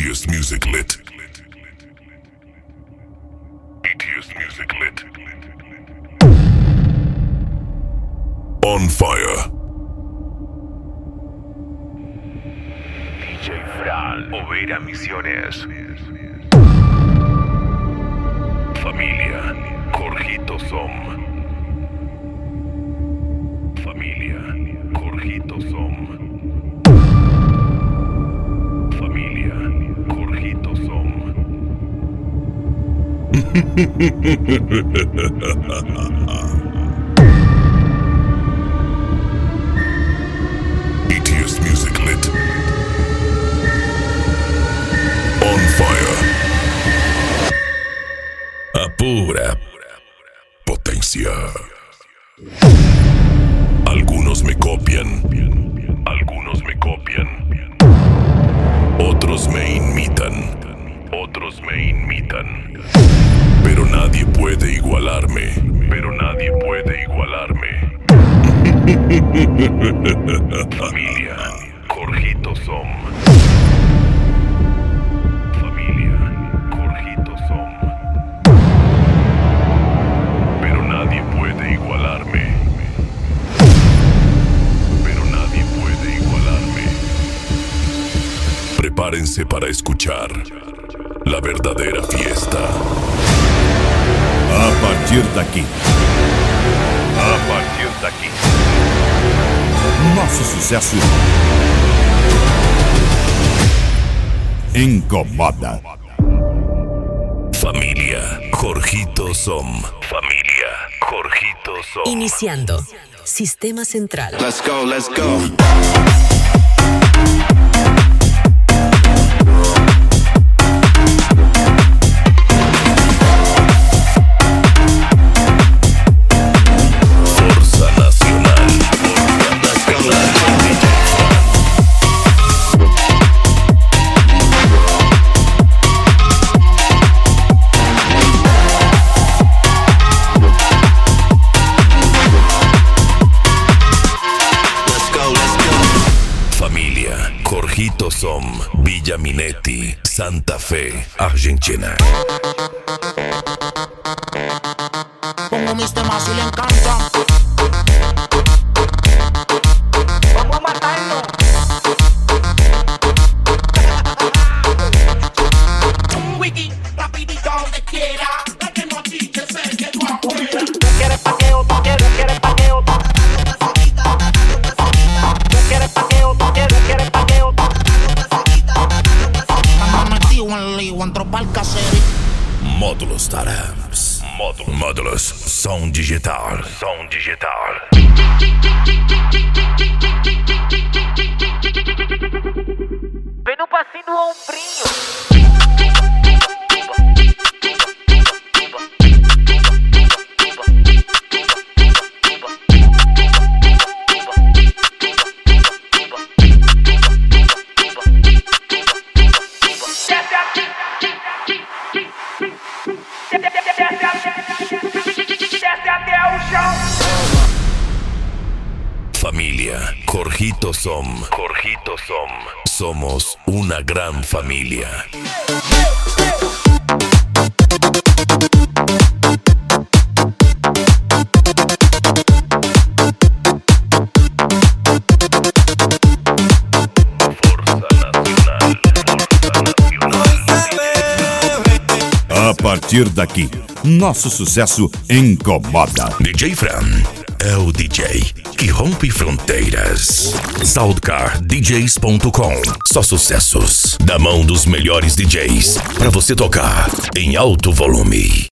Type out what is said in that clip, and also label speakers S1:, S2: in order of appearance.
S1: BTS Music Lit. BTS Music Lit. On fire.
S2: DJ Fran, Overa Misiones.
S1: Familia, Jorgito Som. Familia, Jorgito Som. Familia, Jorgito Som. BTS Music Lit. On fire. A pura potencia. Algunos me copian. Algunos me copian. Otros me imitan. Otros me imitan. Pero nadie puede igualarme. Pero nadie puede igualarme. Familia, Jorgito Som. Familia, Jorgito Som. Pero nadie puede igualarme. Pero nadie puede igualarme. Prepárense para escuchar la verdadera fiesta.
S3: A partir daqui.
S2: A partir daqui.
S3: Nosso sucesso incomoda.
S1: Familia, Jorgito Som. Familia, Jorgito Som.
S4: Iniciando. Sistema Central.
S5: Let's go, let's go.
S1: Fuerza Nacional.
S5: Let's go, let's go. Let's go, let's go.
S1: Familia, Jorgito Som. Villa Minetti, Santa Fe, Argentina.
S6: Pongo mis temas y le encanta. Vamos a matarlo. Un wiki, rapidito donde quiera. La que no chiche se quedó afuera. Tú quieres paqueo, tú quieres paqueo. Tú quieres paqueo, tú quieres paqueo. Estamos metidos en lío, entro pa'l caserío.
S1: Módulos Tarams. Módulos Som Digital. Som Digital.
S6: Vem no passinho do ombrinho.
S1: Familia, Jorgito Som. Jorgito Som. Somos una gran familia.
S3: A partir daqui, nosso sucesso incomoda.
S1: DJ Fran é o DJ que rompe fronteiras. SoundcarDJs.com. Só sucessos da mão dos melhores DJs pra você tocar em alto volume.